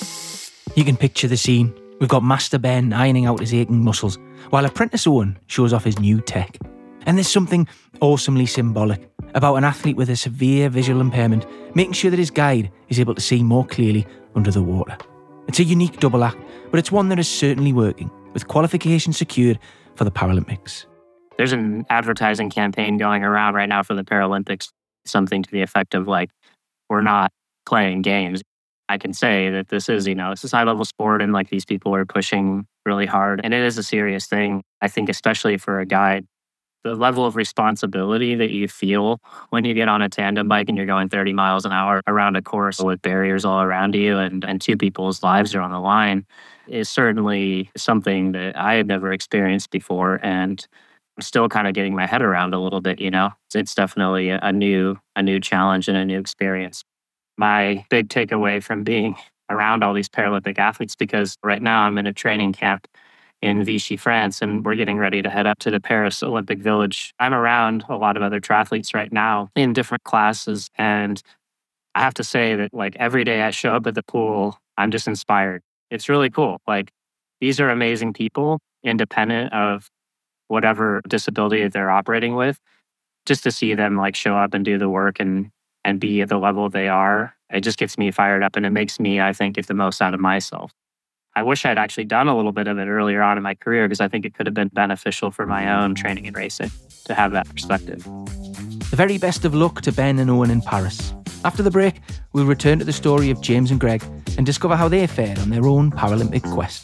You can picture the scene. We've got Master Ben ironing out his aching muscles, while Apprentice Owen shows off his new tech. And there's something awesomely symbolic about an athlete with a severe visual impairment making sure that his guide is able to see more clearly under the water. It's a unique double act, but it's one that is certainly working, with qualification secured for the Paralympics. There's an advertising campaign going around right now for the Paralympics, something to the effect of like, we're not playing games. I can say that this is, it's a high-level sport and like these people are pushing really hard and it is a serious thing. I think especially for a guide, The level of responsibility that you feel when you get on a tandem bike and you're going 30 miles an hour around a course with barriers all around you and two people's lives are on the line is certainly something that I had never experienced before. And I'm still kind of getting my head around a little bit, It's definitely a new challenge and a new experience. My big takeaway from being around all these Paralympic athletes, because right now I'm in a training camp in Vichy, France, and we're getting ready to head up to the Paris Olympic Village. I'm around a lot of other triathletes right now in different classes, and I have to say that every day I show up at the pool, I'm just inspired. It's really cool. These are amazing people, independent of whatever disability they're operating with. Just to see them show up and do the work and be at the level they are, it just gets me fired up, and it makes me, I think, get the most out of myself. I wish I'd actually done a little bit of it earlier on in my career, because I think it could have been beneficial for my own training and racing to have that perspective. The very best of luck to Ben and Owen in Paris. After the break, we'll return to the story of James and Greg and discover how they fared on their own Paralympic quest.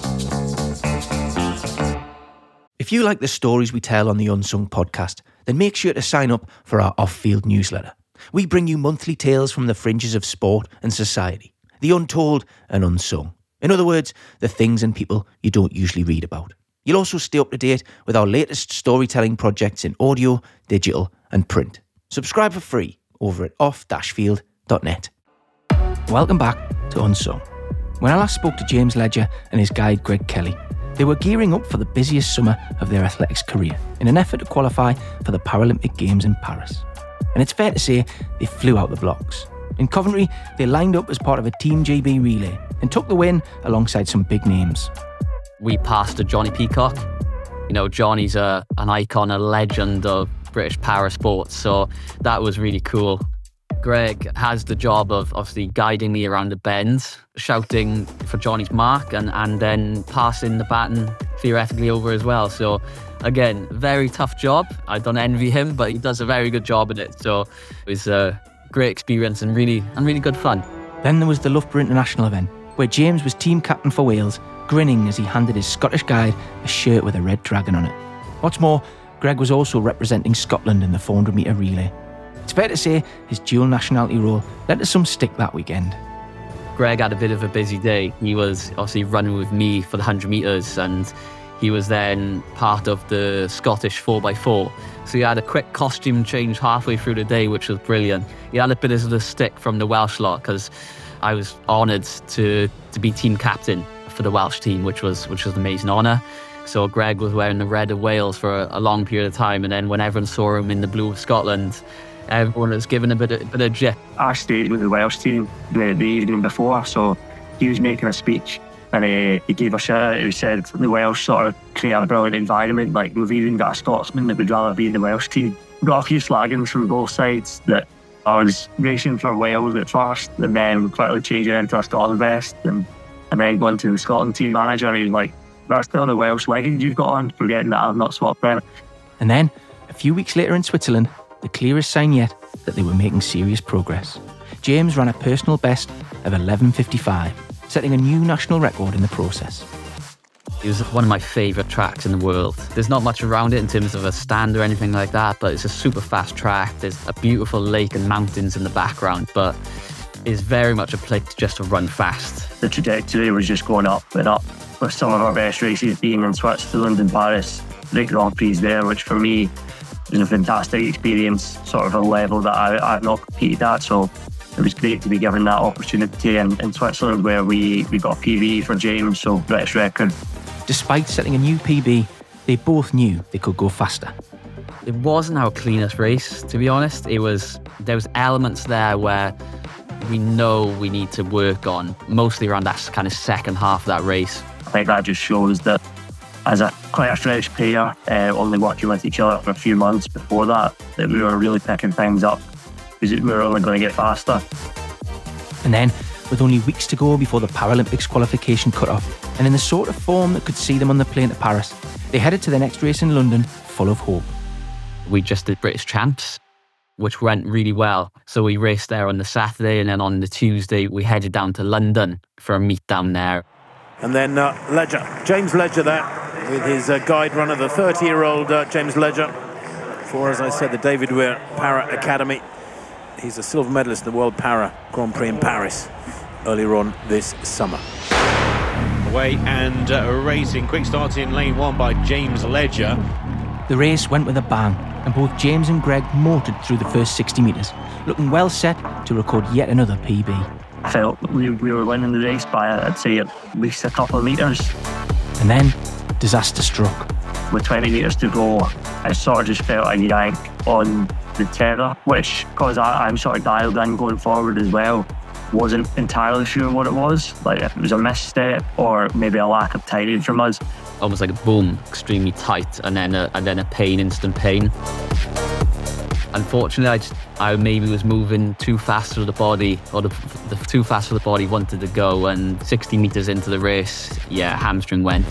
If you like the stories we tell on the Unsung podcast, then make sure to sign up for our off-field newsletter. We bring you monthly tales from the fringes of sport and society, the untold and unsung. In other words, the things and people you don't usually read about. You'll also stay up to date with our latest storytelling projects in audio, digital and print. Subscribe for free over at off-field.net. Welcome back to Unsung. When I last spoke to James Ledger and his guide Greg Kelly, they were gearing up for the busiest summer of their athletics career in an effort to qualify for the Paralympic Games in Paris. And it's fair to say they flew out the blocks. In Coventry, they lined up as part of a Team GB relay and took the win alongside some big names. We passed to Johnny Peacock. Johnny's an icon, a legend of British para sports, so that was really cool. Greg has the job of obviously guiding me around the bends, shouting for Johnny's mark and then passing the baton theoretically over as well. So again, very tough job. I don't envy him, but he does a very good job at it. So it was a great experience and really good fun. Then there was the Loughborough International event, where James was team captain for Wales, grinning as he handed his Scottish guide a shirt with a red dragon on it. What's more, Greg was also representing Scotland in the 400-metre relay. It's fair to say his dual nationality role led to some stick that weekend. Greg had a bit of a busy day. He was obviously running with me for the 100 metres and he was then part of the Scottish 4x4. So he had a quick costume change halfway through the day, which was brilliant. He had a bit of the stick from the Welsh lot because I was honoured to be team captain for the Welsh team, which was an amazing honour. So Greg was wearing the red of Wales for a long period of time, and then when everyone saw him in the blue of Scotland, everyone was given a bit of jip. I stayed with the Welsh team the evening before, so he was making a speech and he gave a shout out. He said the Welsh sort of create a brilliant environment, we've even got a Scotsman that would rather be in the Welsh team. Got a few slaggings from both sides that I was racing for Wales at first and then quickly changing into a Scotland vest and then going to the Scotland team manager and he was like, "That's still the Welsh leggings you've got on, forgetting that I've not swapped them." And then, a few weeks later in Switzerland, the clearest sign yet that they were making serious progress. James ran a personal best of 11:55, setting a new national record in the process. It was one of my favourite tracks in the world. There's not much around it in terms of a stand or anything like that, but it's a super fast track. There's a beautiful lake and mountains in the background, but it's very much a place just to run fast. The trajectory was just going up and up, with some of our best races being in Switzerland and Paris, the Grand Prix there, which for me was a fantastic experience, sort of a level that I've not competed at. So it was great to be given that opportunity in Switzerland where we got a PB for James, so British record. Despite setting a new PB, they both knew they could go faster. It wasn't our cleanest race, to be honest. There was elements there where we know we need to work on, mostly around that kind of second half of that race. I think that just shows that as quite a fresh player, only working with each other for a few months before that we were really picking things up because we were only going to get faster. And then, with only weeks to go before the Paralympics qualification cut-off, and in the sort of form that could see them on the plane to Paris, they headed to their next race in London full of hope. We just did British Champs, which went really well. So we raced there on the Saturday, and then on the Tuesday we headed down to London for a meet down there. And then James Ledger there with his guide runner, the 30-year-old James Ledger. for, as I said, the David Weir Para Academy. He's a silver medalist in the World Para Grand Prix in Paris earlier on this summer. Away and racing. Quick start in lane 1 by James Ledger. The race went with a bang, and both James and Greg motored through the first 60 metres, looking well set to record yet another PB. I felt we were winning the race by, I'd say, at least a couple of metres. And then, disaster struck. With 20 metres to go, I sort of just felt a yank on the tether, which, because I'm sort of dialed in going forward as well, wasn't entirely sure what it was. Like if it was a misstep or maybe a lack of timing from us. Almost like a boom, extremely tight, and then a pain, instant pain. Unfortunately, I maybe was moving too fast through the body, or the too fast for the body wanted to go, and 60 metres into the race, hamstring went.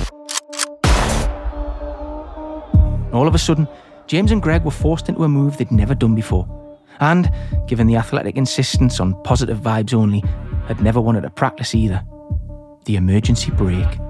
All of a sudden, James and Greg were forced into a move they'd never done before. And, given the athletic insistence on positive vibes only, had never wanted to practice either. The emergency brake.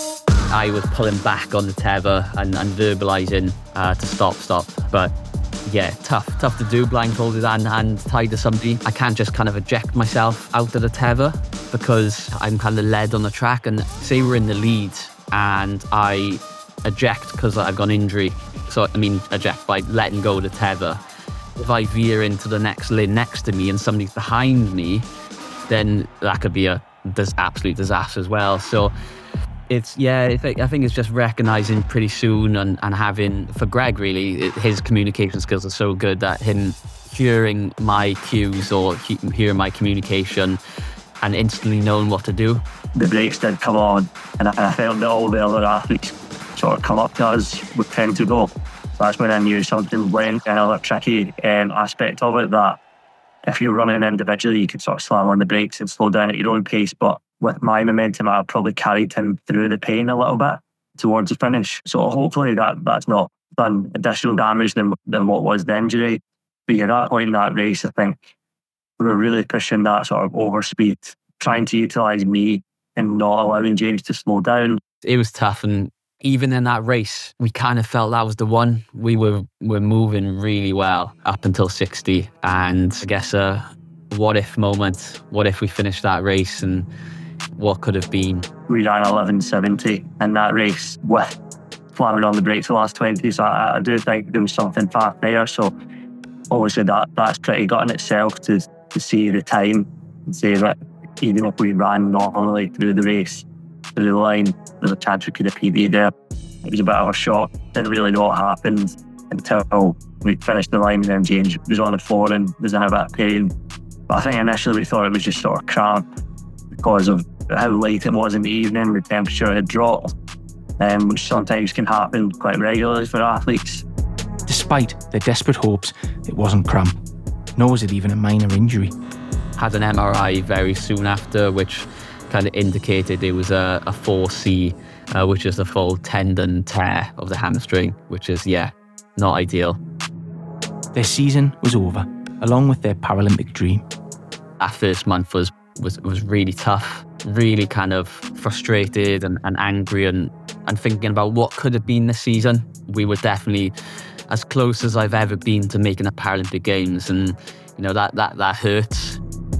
I was pulling back on the tether and verbalising to stop. But yeah, tough to do, blindfolded and tied to somebody. I can't just kind of eject myself out of the tether because I'm kind of led on the track. And say we're in the lead and I eject because I've got an injury. So, eject by letting go of the tether. If I veer into the next lane next to me and somebody's behind me, then that could be a absolute disaster as well. So I think it's just recognising pretty soon and having, for Greg really, his communication skills are so good that him hearing my cues or hearing my communication and instantly knowing what to do. The brakes did come on and I felt that all the other athletes sort of come up to us with 10 to go. That's when I knew something went. Another tricky aspect of it, that if you're running individually, you could sort of slam on the brakes and slow down at your own pace. But with my momentum, I probably carried him through the pain a little bit towards the finish. So hopefully that's not done additional damage than what was the injury. But at that point in that race, I think we were really pushing that sort of overspeed, trying to utilise me and not allowing James to slow down. It was tough, and even in that race, we kind of felt that was the one. We were moving really well up until 60. And I guess a what if moment. What if we finished that race and what could have been? We ran 11.70 in that race with slamming on the brakes the last 20. So I do think there was something fast there. So obviously that's pretty gut in itself to see the time and say that even if we ran normally through the race, through the line, there's a chance we could have PB'd there. It was a bit of a shock. Didn't really know what happened until we finished the line and then James was on the floor and was in a bit of pain. But I think initially we thought it was just sort of cramp because of how late it was in the evening. The temperature had dropped, which sometimes can happen quite regularly for athletes. Despite their desperate hopes, it wasn't cramp, nor was it even a minor injury. Had an MRI very soon after, which kind of indicated it was a 4C, which is the full tendon tear of the hamstring, which is, not ideal. Their season was over, along with their Paralympic dream. That first month was really tough, really kind of frustrated and angry and thinking about what could have been this season. We were definitely as close as I've ever been to making a Paralympic Games, and that hurts.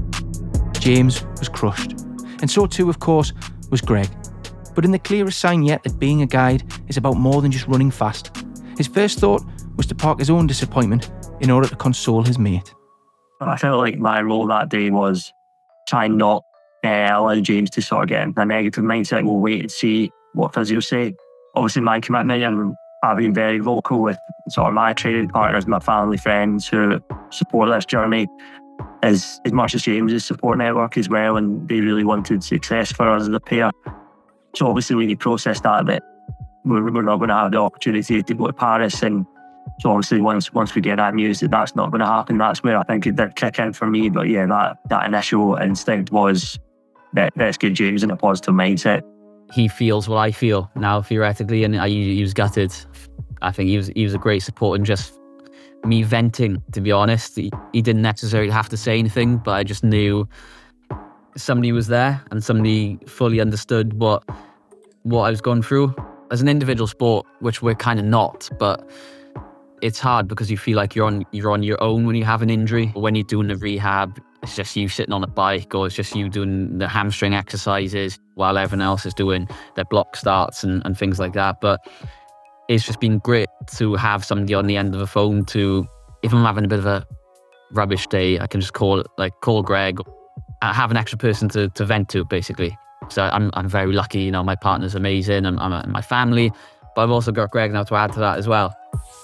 James was crushed, and so too, of course, was Greg. But in the clearest sign yet that being a guide is about more than just running fast, his first thought was to park his own disappointment in order to console his mate. I felt like my role that day was try and not allow James to sort of get into a negative mindset. We'll wait and see what physios say. Obviously, my commitment, and I've been very vocal with sort of my training partners, my family, friends who support this journey, as much as James's support network as well, and they really wanted success for us as a pair. So obviously when you process that we're not going to have the opportunity to go to Paris, and so obviously once we get that news that that's not going to happen, that's where I think it did kick in for me. But that initial instinct was let's get James in a positive mindset. He feels what I feel now theoretically, and he was gutted. I think he was a great support, and just me venting, to be honest. He didn't necessarily have to say anything, but I just knew somebody was there and somebody fully understood what I was going through. As an individual sport, which we're kind of not, but it's hard because you feel like you're on your own when you have an injury. When you're doing the rehab, it's just you sitting on a bike, or it's just you doing the hamstring exercises while everyone else is doing their block starts and things like that. But it's just been great to have somebody on the end of the phone to, if I'm having a bit of a rubbish day, I can just call Greg, have an extra person to vent to, basically. So I'm very lucky, you know, my partner's amazing, and my family, but I've also got Greg now to add to that as well.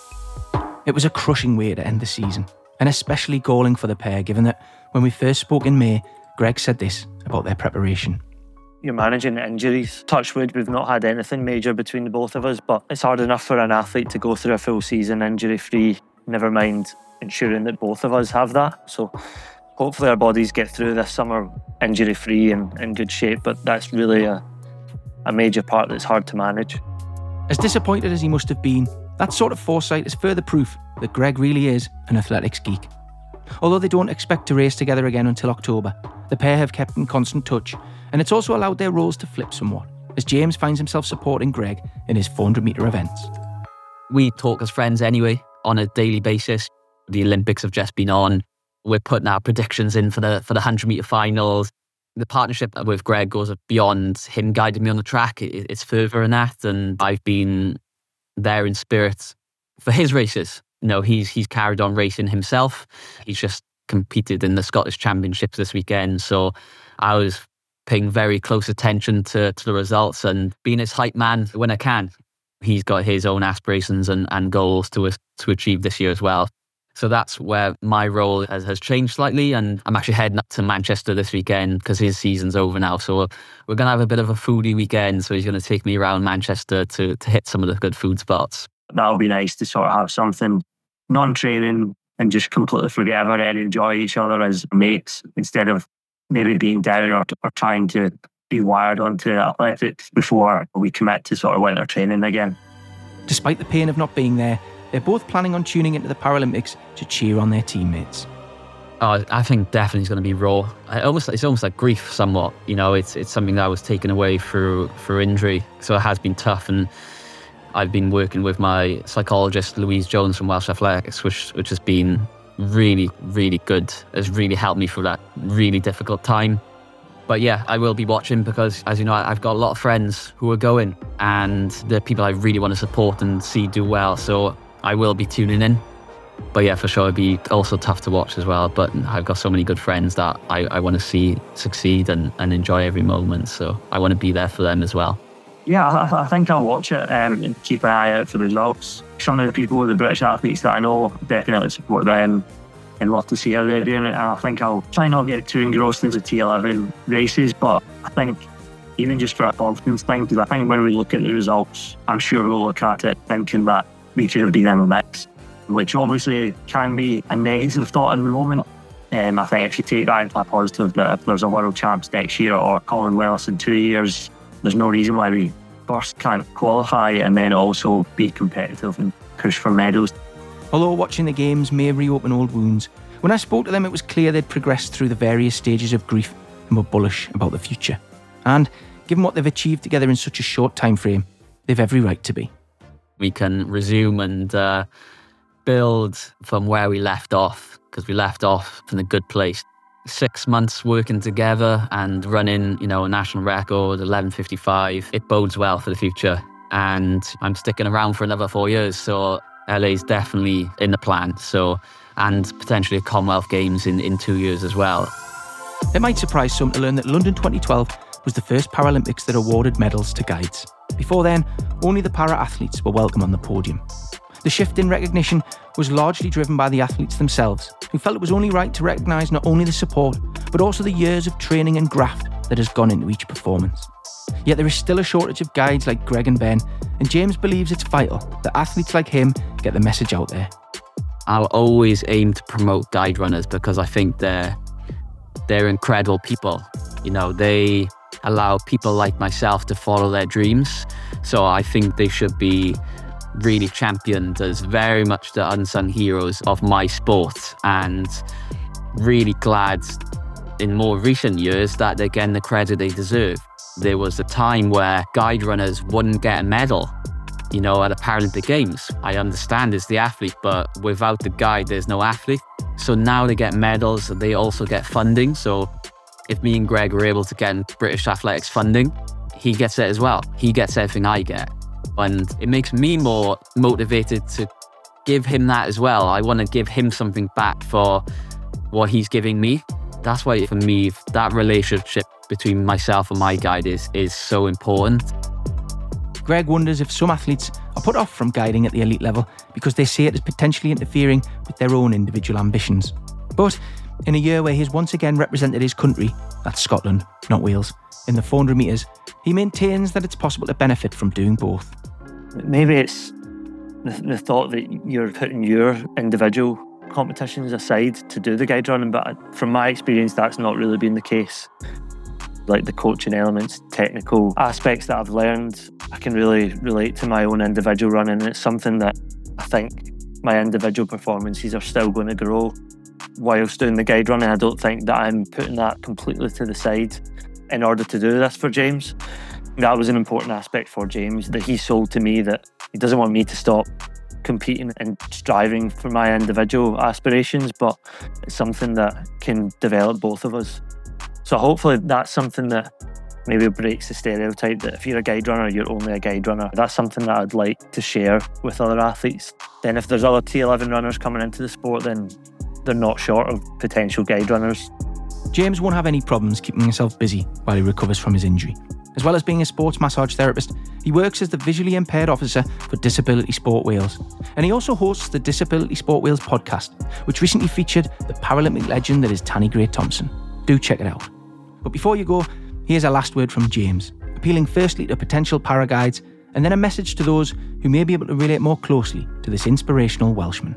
It was a crushing way to end the season, and especially galling for the pair, given that when we first spoke in May, Greg said this about their preparation. You're managing injuries. Touch wood, we've not had anything major between the both of us, but it's hard enough for an athlete to go through a full season injury-free, never mind ensuring that both of us have that. So hopefully our bodies get through this summer injury-free and in good shape, but that's really a major part that's hard to manage. As disappointed as he must have been, that sort of foresight is further proof that Greg really is an athletics geek. Although they don't expect to race together again until October, the pair have kept in constant touch, and it's also allowed their roles to flip somewhat, as James finds himself supporting Greg in his 400-metre events. We talk as friends anyway, on a daily basis. The Olympics have just been on. We're putting our predictions in for the 100-metre finals. The partnership with Greg goes beyond him guiding me on the track. It's further than that, and I've been there in spirit for his races. You know, he's carried on racing himself. He's just competed in the Scottish Championships this weekend, so I was paying very close attention to the results and being his hype man when I can. He's got his own aspirations and goals to achieve this year as well. So that's where my role has changed slightly, and I'm actually heading up to Manchester this weekend because his season's over now. So we're going to have a bit of a foodie weekend, so he's going to take me around Manchester to hit some of the good food spots. That'll be nice to sort of have something non-training and just completely forget about it and enjoy each other as mates instead of maybe being down or trying to be wired onto athletics before we commit to sort of winter training again. Despite the pain of not being there, they're both planning on tuning into the Paralympics to cheer on their teammates. Oh, I think definitely it's going to be raw. It's almost like grief somewhat. You know, it's something that was taken away through injury. So it has been tough, and I've been working with my psychologist, Louise Jones from Welsh Athletics, which has been really, really good. Has really helped me through that really difficult time. But yeah, I will be watching because, as you know, I've got a lot of friends who are going, and they're people I really want to support and see do well. So I will be tuning in. But yeah, for sure, it'd be also tough to watch as well. But I've got so many good friends that I want to see succeed and enjoy every moment. So I want to be there for them as well. Yeah, I think I'll watch it and keep an eye out for the results. Some of the people, the British athletes that I know, definitely support them and love to see how they're doing it. And I think I'll try not to get too engrossed into T11 races, but I think even just for a confidence thing, because I think when we look at the results, I'm sure we'll look at it thinking that we could have been in the mix, which obviously can be a negative thought in the moment. I think if you take that into a positive, that if there's a World Champs next year or Commonwealth in 2 years, there's no reason why we first can't qualify and then also be competitive and push for medals. Although watching the games may reopen old wounds, when I spoke to them it was clear they'd progressed through the various stages of grief and were bullish about the future. And given what they've achieved together in such a short time frame, they've every right to be. We can resume and build from where we left off, because we left off from a good place. 6 months working together and running, a national record, 11:55. It bodes well for the future. And I'm sticking around for another 4 years, so LA's definitely in the plan. And potentially a Commonwealth Games in 2 years as well. It might surprise some to learn that London 2012 was the first Paralympics that awarded medals to guides. Before then, only the para-athletes were welcome on the podium. The shift in recognition was largely driven by the athletes themselves, who felt it was only right to recognise not only the support, but also the years of training and graft that has gone into each performance. Yet there is still a shortage of guides like Greg and Ben, and James believes it's vital that athletes like him get the message out there. I'll always aim to promote guide runners because I think they're incredible people. They allow people like myself to follow their dreams. So I think they should be really championed as very much the unsung heroes of my sport, and really glad in more recent years that they're getting the credit they deserve. There was a time where guide runners wouldn't get a medal at the Paralympic Games. I understand it's the athlete, but without the guide, there's no athlete. So now they get medals, they also get funding. So if me and Greg were able to get British Athletics funding, he gets it as well. He gets everything I get. And it makes me more motivated to give him that as well. I want to give him something back for what he's giving me. That's why, for me, that relationship between myself and my guide is so important. Greg wonders if some athletes are put off from guiding at the elite level because they see it as potentially interfering with their own individual ambitions. But in a year where he's once again represented his country, that's Scotland, not Wales, in the 400 metres, he maintains that it's possible to benefit from doing both. Maybe it's the thought that you're putting your individual competitions aside to do the guide running, but from my experience, that's not really been the case. Like the coaching elements, technical aspects that I've learned, I can really relate to my own individual running, and it's something that I think my individual performances are still going to grow whilst doing the guide running. I don't think that I'm putting that completely to the side in order to do this for James. That was an important aspect for James, that he sold to me that he doesn't want me to stop competing and striving for my individual aspirations, but it's something that can develop both of us. So hopefully that's something that maybe breaks the stereotype that if you're a guide runner, you're only a guide runner. That's something that I'd like to share with other athletes. Then if there's other T11 runners coming into the sport, then they're not short of potential guide runners. James won't have any problems keeping himself busy while he recovers from his injury. As well as being a sports massage therapist, he works as the visually impaired officer for Disability Sport Wales. And he also hosts the Disability Sport Wales podcast, which recently featured the Paralympic legend that is Tanni Grey-Thompson. Do check it out. But before you go, here's a last word from James, appealing firstly to potential paraguides and then a message to those who may be able to relate more closely to this inspirational Welshman.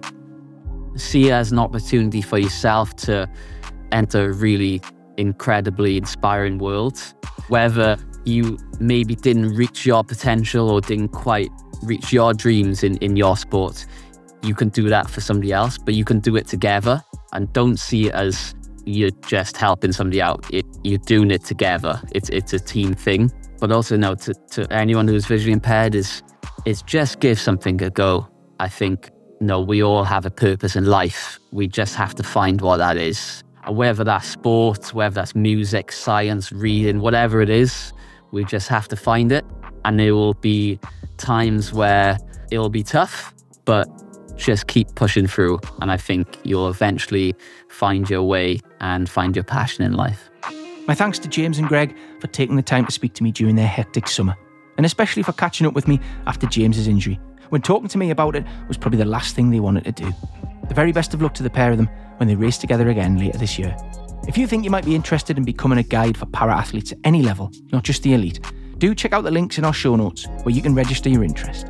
See it as an opportunity for yourself to enter a really incredibly inspiring world. Whether you maybe didn't reach your potential or didn't quite reach your dreams in your sport, you can do that for somebody else, but you can do it together. And don't see it as you're just helping somebody out. You're doing it together. It's a team thing. But also, no, to anyone who's visually impaired is just give something a go. I think, we all have a purpose in life. We just have to find what that is. Whether that's sport, whether that's music, science, reading, whatever it is, we just have to find it. And there will be times where it will be tough, but just keep pushing through. And I think you'll eventually find your way and find your passion in life. My thanks to James and Greg for taking the time to speak to me during their hectic summer, and especially for catching up with me after James's injury, when talking to me about it was probably the last thing they wanted to do. The very best of luck to the pair of them when they race together again later this year. If you think you might be interested in becoming a guide for para-athletes at any level, not just the elite, do check out the links in our show notes where you can register your interest.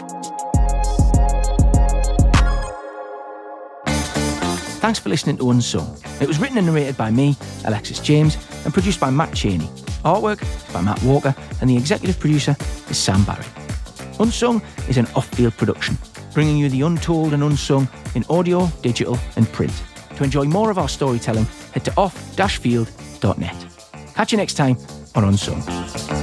Thanks for listening to Unsung. It was written and narrated by me, Alexis James, and produced by Matt Cheney. Artwork is by Matt Walker, and the executive producer is Sam Barry. Unsung is an off-field production, bringing you the untold and unsung in audio, digital, and print. To enjoy more of our storytelling, head to off-field.net. Catch you next time on Unsung.